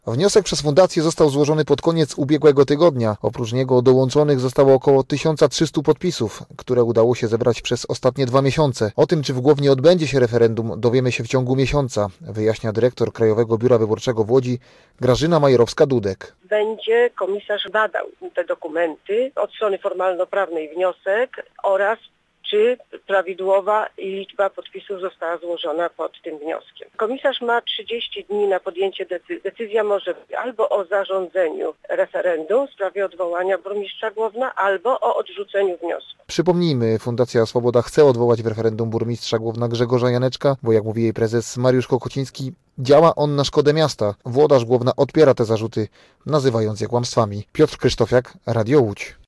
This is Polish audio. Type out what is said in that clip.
Wniosek przez fundację został złożony pod koniec ubiegłego tygodnia. Oprócz niego dołączonych zostało około 1300 podpisów, które udało się zebrać przez ostatnie 2 miesiące. O tym, czy w Głownie odbędzie się referendum, dowiemy się w ciągu miesiąca, wyjaśnia dyrektor Krajowego Biura Wyborczego w Łodzi Grażyna Majorowska-Dudek. Będzie komisarz badał te dokumenty, od strony formalno-prawnej wniosek oraz czy prawidłowa liczba podpisów została złożona pod tym wnioskiem. Komisarz ma 30 dni na podjęcie decyzji. Decyzja może być albo o zarządzeniu referendum w sprawie odwołania burmistrza Głowna, albo o odrzuceniu wniosku. Przypomnijmy, Fundacja Swoboda chce odwołać w referendum burmistrza Głowna Grzegorza Janeczka, bo jak mówi jej prezes Mariusz Kokociński, działa on na szkodę miasta. Włodarz Głowna odpiera te zarzuty, nazywając je kłamstwami. Piotr Krzysztofiak, Radio Łódź.